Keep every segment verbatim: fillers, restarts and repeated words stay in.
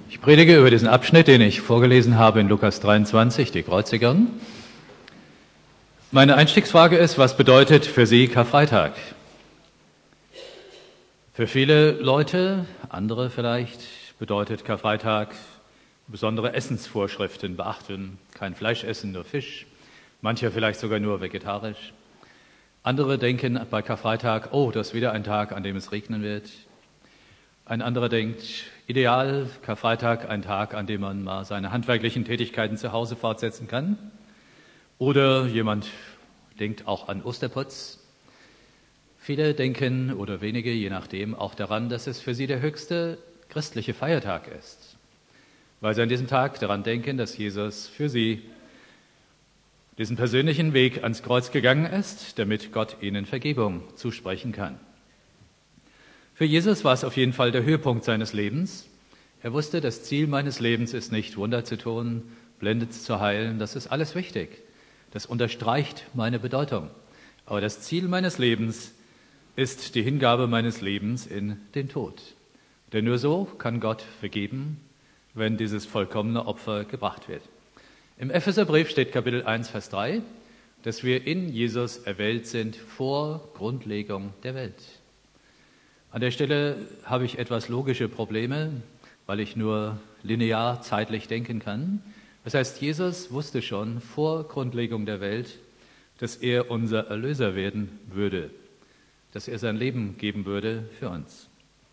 Ich predige über diesen Abschnitt, den ich vorgelesen habe in Lukas dreiundzwanzig, die Kreuzigung. Meine Einstiegsfrage ist, was bedeutet für Sie Karfreitag? Für viele Leute, andere vielleicht, bedeutet Karfreitag besondere Essensvorschriften beachten. Kein Fleisch essen, nur Fisch. Manche vielleicht sogar nur vegetarisch. Andere denken bei Karfreitag, oh, das ist wieder ein Tag, an dem es regnen wird. Ein anderer denkt, ideal, Karfreitag, ein Tag, an dem man mal seine handwerklichen Tätigkeiten zu Hause fortsetzen kann. Oder jemand denkt auch an Osterputz. Viele denken, oder wenige, je nachdem, auch daran, dass es für sie der höchste christliche Feiertag ist. Weil sie an diesem Tag daran denken, dass Jesus für sie diesen persönlichen Weg ans Kreuz gegangen ist, damit Gott ihnen Vergebung zusprechen kann. Für Jesus war es auf jeden Fall der Höhepunkt seines Lebens. Er wusste, das Ziel meines Lebens ist nicht, Wunder zu tun, Blinde zu heilen. Das ist alles wichtig. Das unterstreicht meine Bedeutung. Aber das Ziel meines Lebens ist die Hingabe meines Lebens in den Tod. Denn nur so kann Gott vergeben, wenn dieses vollkommene Opfer gebracht wird. Im Epheserbrief steht Kapitel eins, Vers drei, dass wir in Jesus erwählt sind vor Grundlegung der Welt. An der Stelle habe ich etwas logische Probleme, weil ich nur linear zeitlich denken kann. Das heißt, Jesus wusste schon vor Grundlegung der Welt, dass er unser Erlöser werden würde, dass er sein Leben geben würde für uns.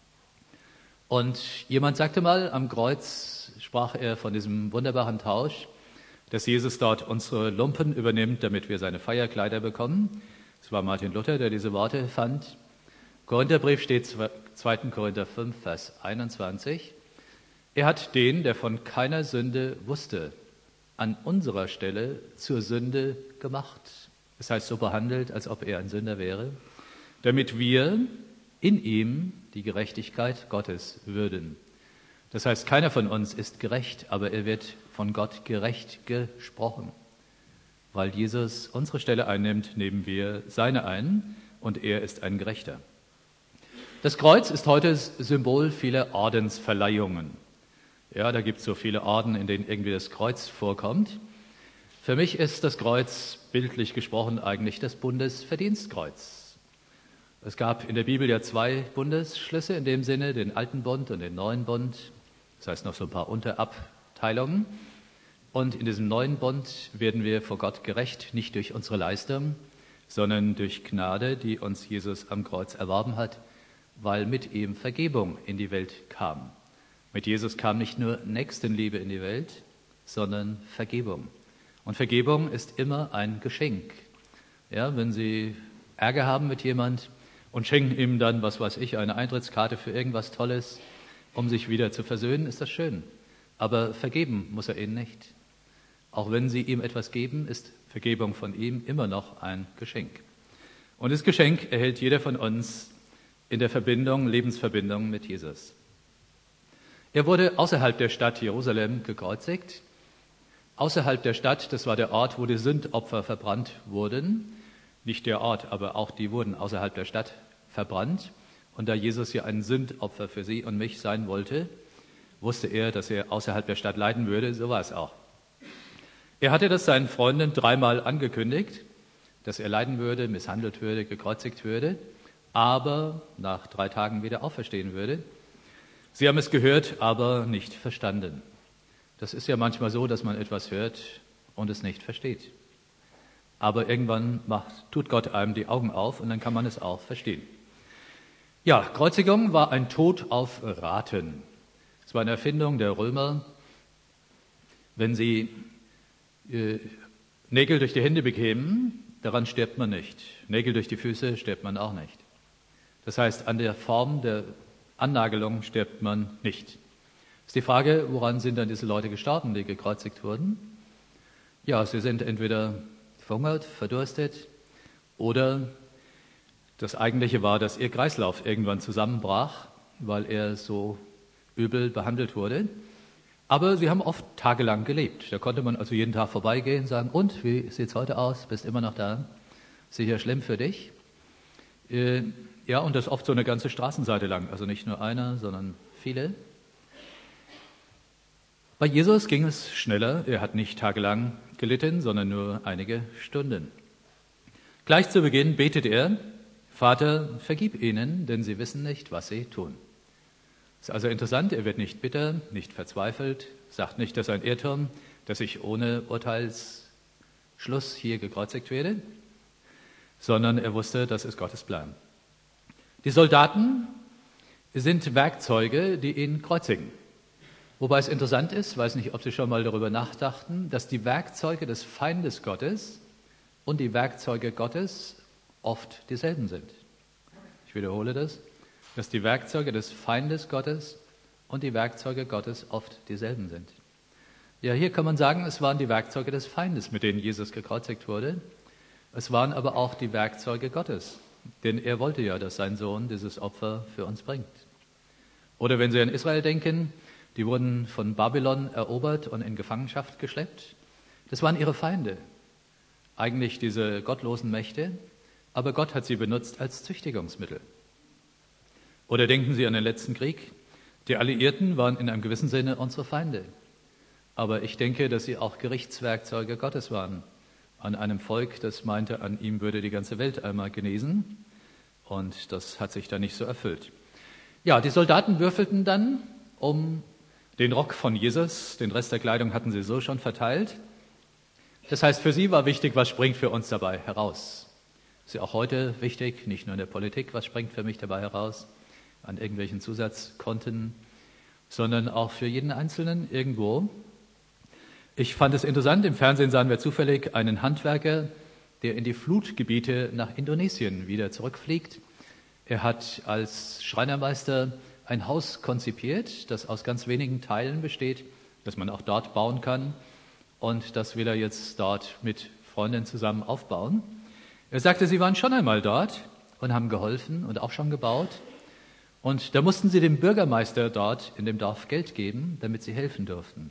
Und jemand sagte mal, am Kreuz sprach er von diesem wunderbaren Tausch, dass Jesus dort unsere Lumpen übernimmt, damit wir seine Feierkleider bekommen. Es war Martin Luther, der diese Worte fand. Korintherbrief steht zweiter Korinther fünf, Vers einundzwanzig. Er hat den, der von keiner Sünde wusste, an unserer Stelle zur Sünde gemacht. Das heißt, so behandelt, als ob er ein Sünder wäre, damit wir in ihm die Gerechtigkeit Gottes würden. Das heißt, keiner von uns ist gerecht, aber er wird von Gott gerecht gesprochen. Weil Jesus unsere Stelle einnimmt, nehmen wir seine ein und er ist ein Gerechter. Das Kreuz ist heute Symbol vieler Ordensverleihungen. Ja, da gibt es so viele Orden, in denen irgendwie das Kreuz vorkommt. Für mich ist das Kreuz, bildlich gesprochen, eigentlich das Bundesverdienstkreuz. Es gab in der Bibel ja zwei Bundesschlüsse in dem Sinne, den alten Bund und den neuen Bund. Das heißt noch so ein paar Unterabteilungen. Und in diesem neuen Bund werden wir vor Gott gerecht, nicht durch unsere Leistung, sondern durch Gnade, die uns Jesus am Kreuz erworben hat, weil mit ihm Vergebung in die Welt kam. Mit Jesus kam nicht nur Nächstenliebe in die Welt, sondern Vergebung. Und Vergebung ist immer ein Geschenk. Ja, wenn Sie Ärger haben mit jemand und schenken ihm dann, was weiß ich, eine Eintrittskarte für irgendwas Tolles, um sich wieder zu versöhnen, ist das schön. Aber vergeben muss er Ihnen nicht. Auch wenn Sie ihm etwas geben, ist Vergebung von ihm immer noch ein Geschenk. Und das Geschenk erhält jeder von uns in der Verbindung, Lebensverbindung mit Jesus. Er wurde außerhalb der Stadt Jerusalem gekreuzigt. Außerhalb der Stadt, das war der Ort, wo die Sündopfer verbrannt wurden. Nicht der Ort, aber auch die wurden außerhalb der Stadt verbrannt. Und da Jesus ja ein Sündopfer für Sie und mich sein wollte, wusste er, dass er außerhalb der Stadt leiden würde. So war es auch. Er hatte das seinen Freunden dreimal angekündigt, dass er leiden würde, misshandelt würde, gekreuzigt würde, aber nach drei Tagen wieder auferstehen würde. Sie haben es gehört, aber nicht verstanden. Das ist ja manchmal so, dass man etwas hört und es nicht versteht. Aber irgendwann macht, tut Gott einem die Augen auf und dann kann man es auch verstehen. Ja, Kreuzigung war ein Tod auf Raten. Es war eine Erfindung der Römer. Wenn sie äh, Nägel durch die Hände bekämen, daran stirbt man nicht. Nägel durch die Füße stirbt man auch nicht. Das heißt, an der Form der Annagelung stirbt man nicht. Ist die Frage, woran sind dann diese Leute gestorben, die gekreuzigt wurden? Ja, sie sind entweder verhungert, verdurstet oder das Eigentliche war, dass ihr Kreislauf irgendwann zusammenbrach, weil er so übel behandelt wurde. Aber sie haben oft tagelang gelebt. Da konnte man also jeden Tag vorbeigehen und sagen, und, wie sieht's heute aus? Bist immer noch da? Sicher schlimm für dich? Äh, Ja, und das oft so eine ganze Straßenseite lang, also nicht nur einer, sondern viele. Bei Jesus ging es schneller. Er hat nicht tagelang gelitten, sondern nur einige Stunden. Gleich zu Beginn betet er: Vater, vergib ihnen, denn sie wissen nicht, was sie tun. Das ist also interessant, er wird nicht bitter, nicht verzweifelt, sagt nicht, das ist ein Irrtum, dass ich ohne Urteilsschluss hier gekreuzigt werde, sondern er wusste, das ist Gottes Plan. Die Soldaten sind Werkzeuge, die ihn kreuzigen. Wobei es interessant ist, weiß nicht, ob Sie schon mal darüber nachdachten, dass die Werkzeuge des Feindes Gottes und die Werkzeuge Gottes oft dieselben sind. Ich wiederhole das, dass die Werkzeuge des Feindes Gottes und die Werkzeuge Gottes oft dieselben sind. Ja, hier kann man sagen, es waren die Werkzeuge des Feindes, mit denen Jesus gekreuzigt wurde. Es waren aber auch die Werkzeuge Gottes, denn er wollte ja, dass sein Sohn dieses Opfer für uns bringt. Oder wenn Sie an Israel denken, die wurden von Babylon erobert und in Gefangenschaft geschleppt. Das waren ihre Feinde, eigentlich diese gottlosen Mächte, aber Gott hat sie benutzt als Züchtigungsmittel. Oder denken Sie an den letzten Krieg. Die Alliierten waren in einem gewissen Sinne unsere Feinde. Aber ich denke, dass sie auch Gerichtswerkzeuge Gottes waren. An einem Volk, das meinte, an ihm würde die ganze Welt einmal genesen. Und das hat sich dann nicht so erfüllt. Ja, die Soldaten würfelten dann um den Rock von Jesus. Den Rest der Kleidung hatten sie so schon verteilt. Das heißt, für sie war wichtig, was springt für uns dabei heraus. Ist ja auch heute wichtig, nicht nur in der Politik, was springt für mich dabei heraus, an irgendwelchen Zusatzkonten, sondern auch für jeden Einzelnen irgendwo. Ich fand es interessant, im Fernsehen sahen wir zufällig einen Handwerker, der in die Flutgebiete nach Indonesien wieder zurückfliegt. Er hat als Schreinermeister ein Haus konzipiert, das aus ganz wenigen Teilen besteht, das man auch dort bauen kann. Und das will er jetzt dort mit Freunden zusammen aufbauen. Er sagte, sie waren schon einmal dort und haben geholfen und auch schon gebaut. Und da mussten sie dem Bürgermeister dort in dem Dorf Geld geben, damit sie helfen durften.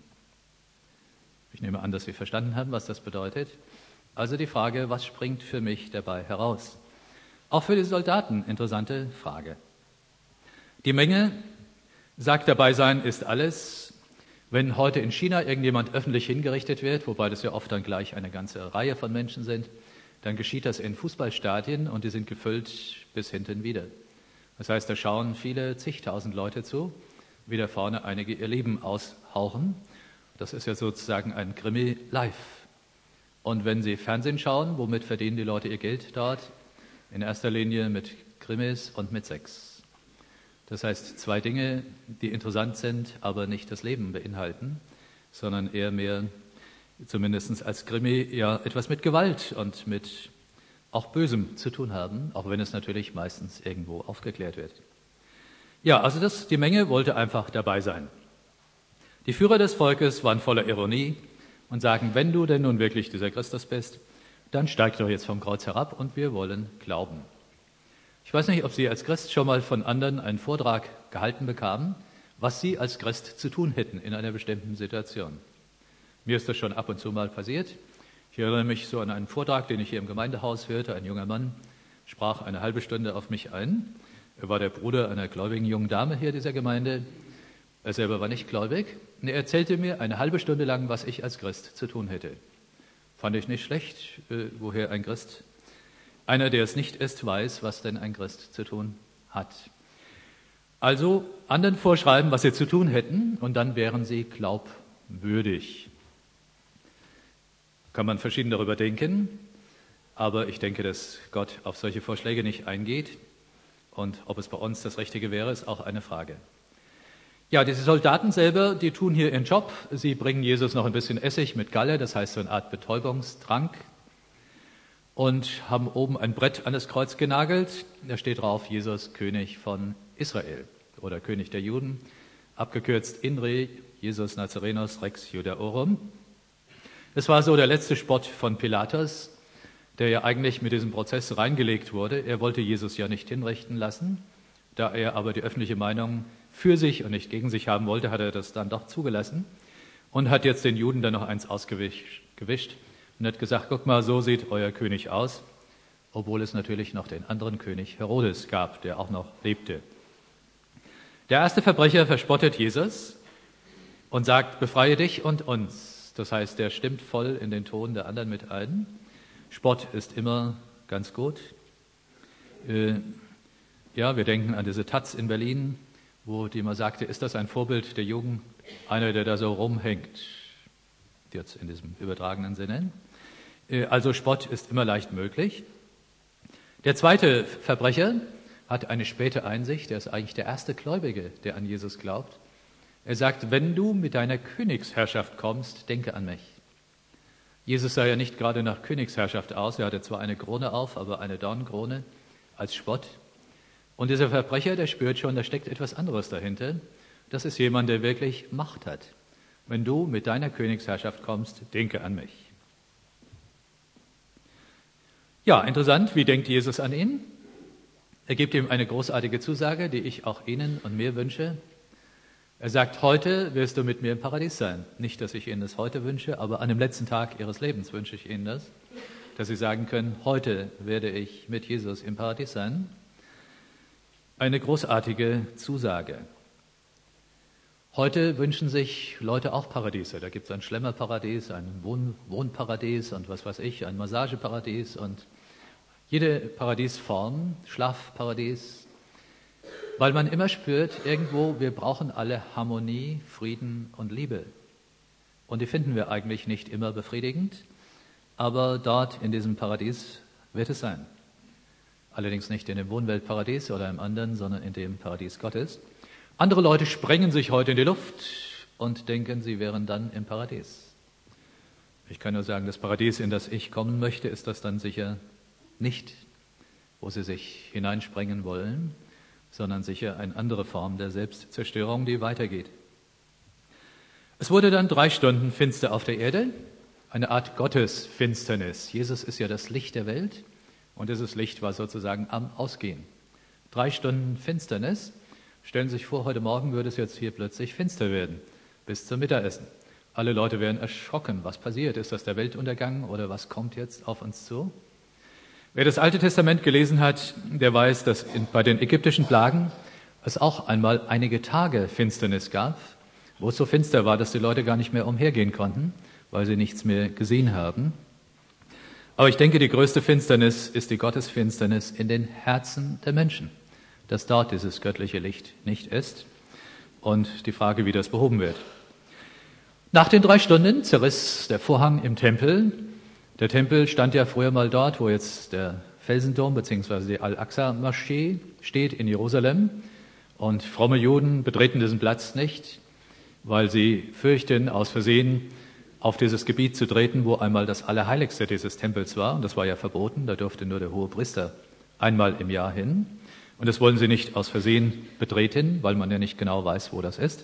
Ich nehme an, dass Sie verstanden haben, was das bedeutet. Also die Frage, was springt für mich dabei heraus? Auch für die Soldaten interessante Frage. Die Menge sagt, dabei sein ist alles. Wenn heute in China irgendjemand öffentlich hingerichtet wird, wobei das ja oft dann gleich eine ganze Reihe von Menschen sind, dann geschieht das in Fußballstadien und die sind gefüllt bis hinten wieder. Das heißt, da schauen viele zigtausend Leute zu, wie da vorne einige ihr Leben aushauchen. Das ist ja sozusagen ein Krimi live. Und wenn Sie Fernsehen schauen, womit verdienen die Leute ihr Geld dort? In erster Linie mit Krimis und mit Sex. Das heißt, zwei Dinge, die interessant sind, aber nicht das Leben beinhalten, sondern eher mehr, zumindest als Krimi, ja etwas mit Gewalt und mit auch Bösem zu tun haben, auch wenn es natürlich meistens irgendwo aufgeklärt wird. Ja, also das, die Menge wollte einfach dabei sein. Die Führer des Volkes waren voller Ironie und sagen, wenn du denn nun wirklich dieser Christus bist, dann steig doch jetzt vom Kreuz herab und wir wollen glauben. Ich weiß nicht, ob Sie als Christ schon mal von anderen einen Vortrag gehalten bekamen, was Sie als Christ zu tun hätten in einer bestimmten Situation. Mir ist das schon ab und zu mal passiert. Ich erinnere mich so an einen Vortrag, den ich hier im Gemeindehaus hörte. Ein junger Mann sprach eine halbe Stunde auf mich ein. Er war der Bruder einer gläubigen jungen Dame hier dieser Gemeinde. Er selber war nicht gläubig. Und er erzählte mir eine halbe Stunde lang, was ich als Christ zu tun hätte. Fand ich nicht schlecht, äh, woher ein Christ, einer, der es nicht ist, weiß, was denn ein Christ zu tun hat. Also anderen vorschreiben, was sie zu tun hätten, und dann wären sie glaubwürdig. Kann man verschieden darüber denken, aber ich denke, dass Gott auf solche Vorschläge nicht eingeht. Und ob es bei uns das Richtige wäre, ist auch eine Frage. Ja, diese Soldaten selber, die tun hier ihren Job. Sie bringen Jesus noch ein bisschen Essig mit Galle, das heißt so eine Art Betäubungstrank, und haben oben ein Brett an das Kreuz genagelt. Da steht drauf, Jesus, König von Israel oder König der Juden, abgekürzt I N R I, Jesus Nazarenus Rex Judaeorum. Das war so der letzte Spott von Pilatus, der ja eigentlich mit diesem Prozess reingelegt wurde. Er wollte Jesus ja nicht hinrichten lassen. Da er aber die öffentliche Meinung für sich und nicht gegen sich haben wollte, hat er das dann doch zugelassen und hat jetzt den Juden dann noch eins ausgewischt und hat gesagt, guck mal, so sieht euer König aus, obwohl es natürlich noch den anderen König Herodes gab, der auch noch lebte. Der erste Verbrecher verspottet Jesus und sagt, befreie dich und uns. Das heißt, der stimmt voll in den Ton der anderen mit ein. Spott ist immer ganz gut. Äh, ja, wir denken an diese Taz in Berlin, wo die mal sagte, ist das ein Vorbild der Jugend, einer, der da so rumhängt, jetzt in diesem übertragenen Sinne. Äh, also Spott ist immer leicht möglich. Der zweite Verbrecher hat eine späte Einsicht, der ist eigentlich der erste Gläubige, der an Jesus glaubt. Er sagt, wenn du mit deiner Königsherrschaft kommst, denke an mich. Jesus sah ja nicht gerade nach Königsherrschaft aus, er hatte zwar eine Krone auf, aber eine Dornkrone als Spott. Und dieser Verbrecher, der spürt schon, da steckt etwas anderes dahinter. Das ist jemand, der wirklich Macht hat. Wenn du mit deiner Königsherrschaft kommst, denke an mich. Ja, interessant, wie denkt Jesus an ihn? Er gibt ihm eine großartige Zusage, die ich auch Ihnen und mir wünsche. Er sagt, heute wirst du mit mir im Paradies sein. Nicht, dass ich Ihnen das heute wünsche, aber an dem letzten Tag Ihres Lebens wünsche ich Ihnen das, dass Sie sagen können, heute werde ich mit Jesus im Paradies sein. Eine großartige Zusage. Heute wünschen sich Leute auch Paradiese. Da gibt es ein Schlemmerparadies, ein Wohn- Wohnparadies und was weiß ich, ein Massageparadies und jede Paradiesform, Schlafparadies, weil man immer spürt, irgendwo, wir brauchen alle Harmonie, Frieden und Liebe. Und die finden wir eigentlich nicht immer befriedigend, aber dort in diesem Paradies wird es sein. Allerdings nicht in dem Wohnweltparadies oder im anderen, sondern in dem Paradies Gottes. Andere Leute sprengen sich heute in die Luft und denken, sie wären dann im Paradies. Ich kann nur sagen, das Paradies, in das ich kommen möchte, ist das dann sicher nicht, wo sie sich hineinsprengen wollen, sondern sicher eine andere Form der Selbstzerstörung, die weitergeht. Es wurde dann drei Stunden finster auf der Erde, eine Art Gottesfinsternis. Jesus ist ja das Licht der Welt und dieses Licht war sozusagen am Ausgehen. Drei Stunden Finsternis. Stellen Sie sich vor, heute Morgen würde es jetzt hier plötzlich finster werden, bis zum Mittagessen. Alle Leute wären erschrocken. Was passiert? Ist das der Weltuntergang oder was kommt jetzt auf uns zu? Wer das Alte Testament gelesen hat, der weiß, dass in, bei den ägyptischen Plagen es auch einmal einige Tage Finsternis gab, wo es so finster war, dass die Leute gar nicht mehr umhergehen konnten, weil sie nichts mehr gesehen haben. Aber ich denke, die größte Finsternis ist die Gottesfinsternis in den Herzen der Menschen, dass dort dieses göttliche Licht nicht ist und die Frage, wie das behoben wird. Nach den drei Stunden zerriss der Vorhang im Tempel. Der Tempel stand ja früher mal dort, wo jetzt der Felsendom bzw. die Al-Aqsa-Moschee steht in Jerusalem. Und fromme Juden betreten diesen Platz nicht, weil sie fürchten, aus Versehen auf dieses Gebiet zu treten, wo einmal das Allerheiligste dieses Tempels war. Und das war ja verboten, da durfte nur der Hohepriester einmal im Jahr hin. Und das wollen sie nicht aus Versehen betreten, weil man ja nicht genau weiß, wo das ist.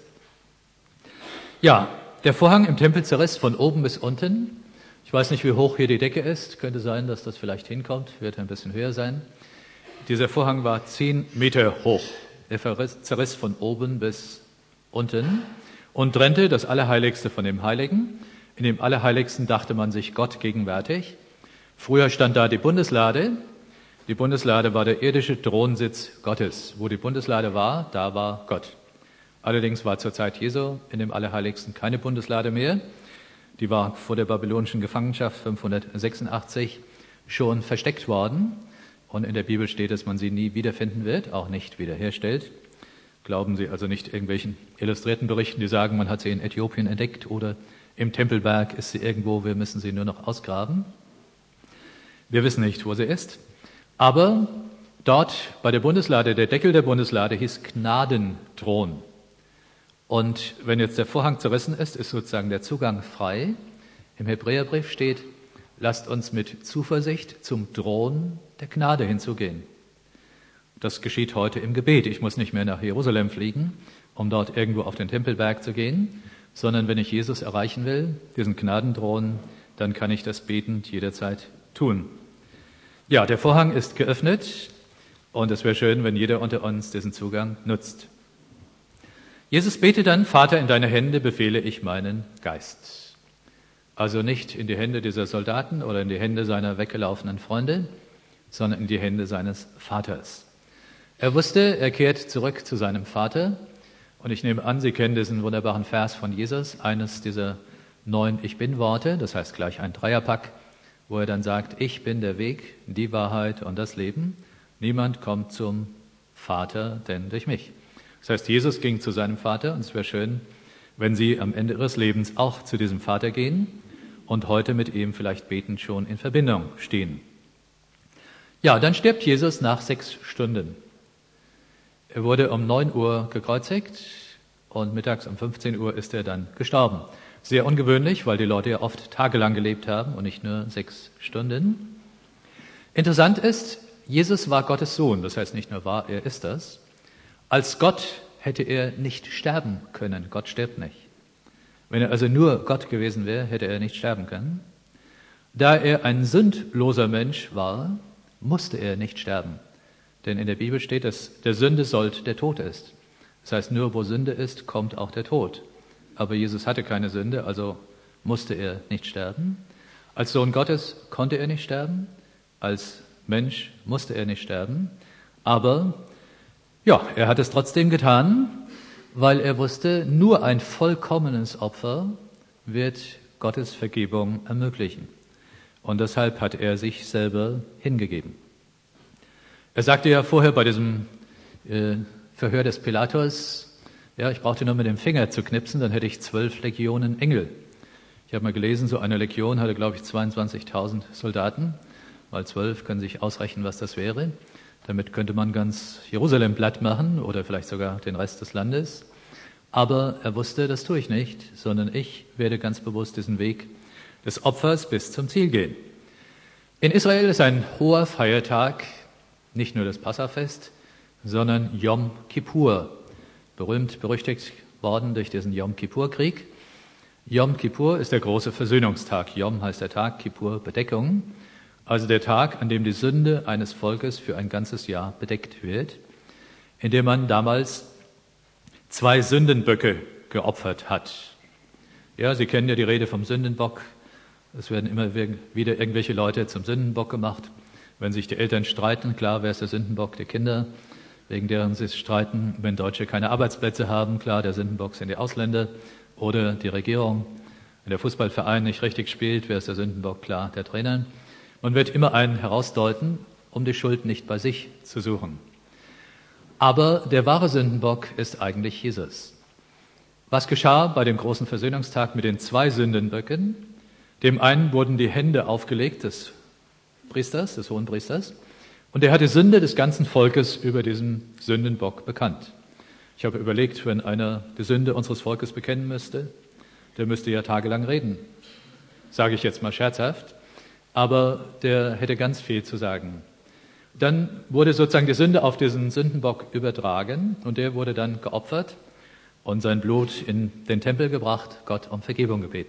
Ja, der Vorhang im Tempel zerriss von oben bis unten. Ich weiß nicht, wie hoch hier die Decke ist. Könnte sein, dass das vielleicht hinkommt. Wird ein bisschen höher sein. Dieser Vorhang war zehn Meter hoch. Er zerriss von oben bis unten und trennte das Allerheiligste von dem Heiligen. In dem Allerheiligsten dachte man sich Gott gegenwärtig. Früher stand da die Bundeslade. Die Bundeslade war der irdische Thronsitz Gottes. Wo die Bundeslade war, da war Gott. Allerdings war zur Zeit Jesu in dem Allerheiligsten keine Bundeslade mehr. Die war vor der babylonischen Gefangenschaft fünfhundertsechsundachtzig schon versteckt worden. Und in der Bibel steht, dass man sie nie wiederfinden wird, auch nicht wiederherstellt. Glauben Sie also nicht irgendwelchen illustrierten Berichten, die sagen, man hat sie in Äthiopien entdeckt oder im Tempelberg ist sie irgendwo, wir müssen sie nur noch ausgraben. Wir wissen nicht, wo sie ist. Aber dort bei der Bundeslade, der Deckel der Bundeslade hieß Gnadenthron. Und wenn jetzt der Vorhang zerrissen ist, ist sozusagen der Zugang frei. Im Hebräerbrief steht, lasst uns mit Zuversicht zum Thron der Gnade hinzugehen. Das geschieht heute im Gebet. Ich muss nicht mehr nach Jerusalem fliegen, um dort irgendwo auf den Tempelberg zu gehen, sondern wenn ich Jesus erreichen will, diesen Gnadenthron, dann kann ich das betend jederzeit tun. Ja, der Vorhang ist geöffnet und es wäre schön, wenn jeder unter uns diesen Zugang nutzt. Jesus betet dann, Vater, in deine Hände befehle ich meinen Geist. Also nicht in die Hände dieser Soldaten oder in die Hände seiner weggelaufenen Freunde, sondern in die Hände seines Vaters. Er wusste, er kehrt zurück zu seinem Vater Und ich nehme an, Sie kennen diesen wunderbaren Vers von Jesus, eines dieser neun Ich-Bin-Worte, das heißt gleich ein Dreierpack, wo er dann sagt, ich bin der Weg, die Wahrheit und das Leben. Niemand kommt zum Vater, denn durch mich. Das heißt, Jesus ging zu seinem Vater und es wäre schön, wenn Sie am Ende Ihres Lebens auch zu diesem Vater gehen und heute mit ihm vielleicht betend schon in Verbindung stehen. Ja, dann stirbt Jesus nach sechs Stunden. Er wurde um neun Uhr gekreuzigt und mittags um fünfzehn Uhr ist er dann gestorben. Sehr ungewöhnlich, weil die Leute ja oft tagelang gelebt haben und nicht nur sechs Stunden. Interessant ist, Jesus war Gottes Sohn, das heißt nicht nur war, er ist das. Als Gott hätte er nicht sterben können. Gott stirbt nicht. Wenn er also nur Gott gewesen wäre, hätte er nicht sterben können. Da er ein sündloser Mensch war, musste er nicht sterben. Denn in der Bibel steht, dass der Sünde sollt der Tod ist. Das heißt, nur wo Sünde ist, kommt auch der Tod. Aber Jesus hatte keine Sünde, also musste er nicht sterben. Als Sohn Gottes konnte er nicht sterben. Als Mensch musste er nicht sterben. Aber ja, er hat es trotzdem getan, weil er wusste, nur ein vollkommenes Opfer wird Gottes Vergebung ermöglichen. Und deshalb hat er sich selber hingegeben. Er sagte ja vorher bei diesem äh, Verhör des Pilatus, ja, ich brauchte nur mit dem Finger zu knipsen, dann hätte ich zwölf Legionen Engel. Ich habe mal gelesen, so eine Legion hatte, glaube ich, zweiundzwanzigtausend Soldaten. Mal zwölf können sich ausrechnen, was das wäre. Damit könnte man ganz Jerusalem platt machen oder vielleicht sogar den Rest des Landes. Aber er wusste, das tue ich nicht, sondern ich werde ganz bewusst diesen Weg des Opfers bis zum Ziel gehen. In Israel ist ein hoher Feiertag, nicht nur das Passafest, sondern Yom Kippur, berühmt, berüchtigt worden durch diesen Yom Kippur-Krieg. Yom Kippur ist der große Versöhnungstag. Yom heißt der Tag, Kippur Bedeckung, also der Tag, an dem die Sünde eines Volkes für ein ganzes Jahr bedeckt wird, in dem man damals zwei Sündenböcke geopfert hat. Ja, Sie kennen ja die Rede vom Sündenbock. Es werden immer wieder irgendwelche Leute zum Sündenbock gemacht. Wenn sich die Eltern streiten, klar, wer ist der Sündenbock? Die Kinder, wegen deren sie streiten. Wenn Deutsche keine Arbeitsplätze haben, klar, der Sündenbock sind die Ausländer oder die Regierung. Wenn der Fußballverein nicht richtig spielt, wer ist der Sündenbock? Klar, der Trainer. Man wird immer einen herausdeuten, um die Schuld nicht bei sich zu suchen. Aber der wahre Sündenbock ist eigentlich Jesus. Was geschah bei dem großen Versöhnungstag mit den zwei Sündenböcken? Dem einen wurden die Hände aufgelegt des Priesters, des Hohenpriesters, und er hat die Sünde des ganzen Volkes über diesen Sündenbock bekannt. Ich habe überlegt, wenn einer die Sünde unseres Volkes bekennen müsste, der müsste ja tagelang reden, sage ich jetzt mal scherzhaft, aber der hätte ganz viel zu sagen. Dann wurde sozusagen die Sünde auf diesen Sündenbock übertragen und der wurde dann geopfert und sein Blut in den Tempel gebracht, Gott um Vergebung gebeten.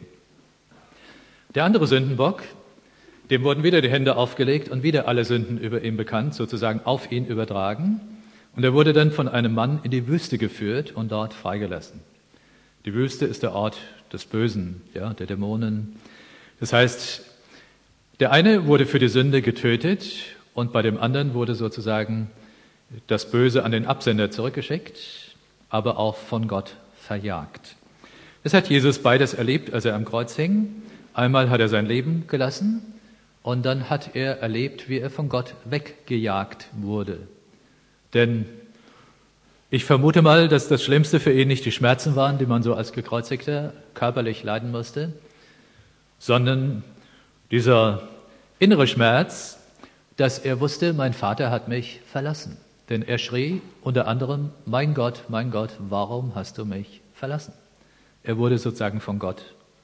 Der andere Sündenbock, dem wurden wieder die Hände aufgelegt und wieder alle Sünden über ihn bekannt, sozusagen auf ihn übertragen. Und er wurde dann von einem Mann in die Wüste geführt und dort freigelassen. Die Wüste ist der Ort des Bösen, ja, der Dämonen. Das heißt, der eine wurde für die Sünde getötet und bei dem anderen wurde sozusagen das Böse an den Absender zurückgeschickt, aber auch von Gott verjagt. Das hat Jesus beides erlebt, als er am Kreuz hing. Einmal hat er sein Leben gelassen und dann hat er erlebt, wie er von Gott weggejagt wurde. Denn ich vermute mal, dass das Schlimmste für ihn nicht die Schmerzen waren, die man so als Gekreuzigter körperlich leiden musste, sondern dieser innere Schmerz, dass er wusste, mein Vater hat mich verlassen. Denn er schrie unter anderem, mein Gott, mein Gott, warum hast du mich verlassen? Er wurde sozusagen von Gott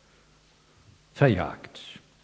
verjagt.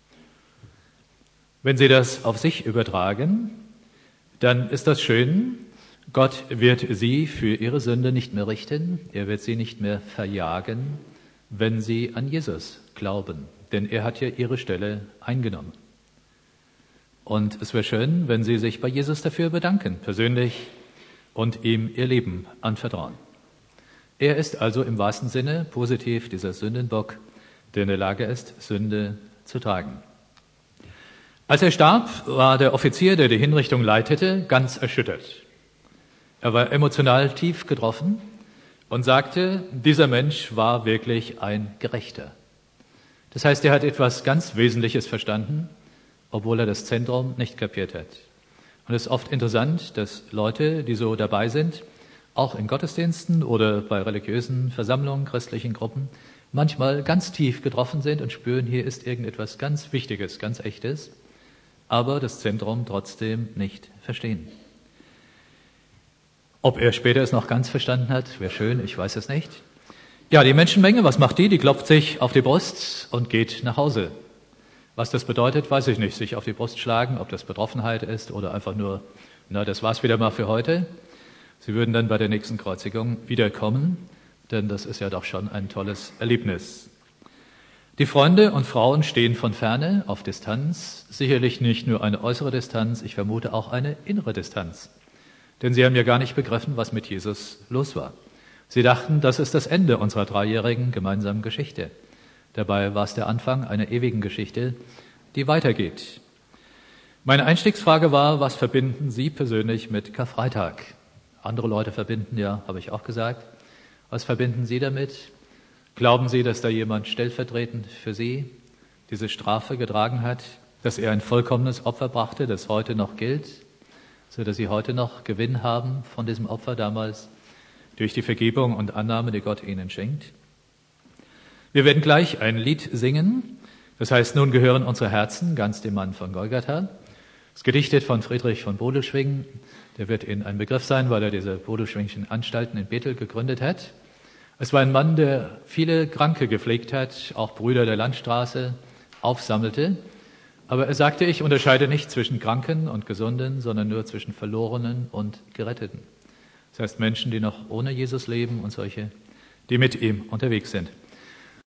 Wenn Sie das auf sich übertragen, dann ist das schön. Gott wird Sie für Ihre Sünde nicht mehr richten. Er wird Sie nicht mehr verjagen, wenn Sie an Jesus glauben. Denn er hat ja Ihre Stelle eingenommen. Und es wäre schön, wenn Sie sich bei Jesus dafür bedanken, persönlich, und ihm Ihr Leben anvertrauen. Er ist also im wahrsten Sinne positiv dieser Sündenbock, der in der Lage ist, Sünde zu tragen. Als er starb, war der Offizier, der die Hinrichtung leitete, ganz erschüttert. Er war emotional tief getroffen und sagte, dieser Mensch war wirklich ein Gerechter. Das heißt, er hat etwas ganz Wesentliches verstanden, obwohl er das Zentrum nicht kapiert hat. Und es ist oft interessant, dass Leute, die so dabei sind, auch in Gottesdiensten oder bei religiösen Versammlungen, christlichen Gruppen, manchmal ganz tief getroffen sind und spüren, hier ist irgendetwas ganz Wichtiges, ganz Echtes, aber das Zentrum trotzdem nicht verstehen. Ob er später es noch ganz verstanden hat, wäre schön, ich weiß es nicht. Ja, die Menschenmenge, was macht die? Die klopft sich auf die Brust und geht nach Hause. Was das bedeutet, weiß ich nicht. Sich auf die Brust schlagen, ob das Betroffenheit ist oder einfach nur, na, das war's wieder mal für heute. Sie würden dann bei der nächsten Kreuzigung wiederkommen, denn das ist ja doch schon ein tolles Erlebnis. Die Freunde und Frauen stehen von ferne auf Distanz, sicherlich nicht nur eine äußere Distanz, ich vermute auch eine innere Distanz. Denn sie haben ja gar nicht begriffen, was mit Jesus los war. Sie dachten, das ist das Ende unserer dreijährigen gemeinsamen Geschichte. Dabei war es der Anfang einer ewigen Geschichte, die weitergeht. Meine Einstiegsfrage war, was verbinden Sie persönlich mit Karfreitag? Andere Leute verbinden ja, habe ich auch gesagt. Was verbinden Sie damit? Glauben Sie, dass da jemand stellvertretend für Sie diese Strafe getragen hat, dass er ein vollkommenes Opfer brachte, das heute noch gilt, so dass Sie heute noch Gewinn haben von diesem Opfer damals durch die Vergebung und Annahme, die Gott Ihnen schenkt? Wir werden gleich ein Lied singen, das heißt, nun gehören unsere Herzen ganz dem Mann von Golgatha. Es ist gedichtet von Friedrich von Bodelschwingh, der wird Ihnen ein Begriff sein, weil er diese Bodelschwinghschen Anstalten in Bethel gegründet hat. Es war ein Mann, der viele Kranke gepflegt hat, auch Brüder der Landstraße aufsammelte. Aber er sagte, ich unterscheide nicht zwischen Kranken und Gesunden, sondern nur zwischen Verlorenen und Geretteten. Das heißt Menschen, die noch ohne Jesus leben und solche, die mit ihm unterwegs sind.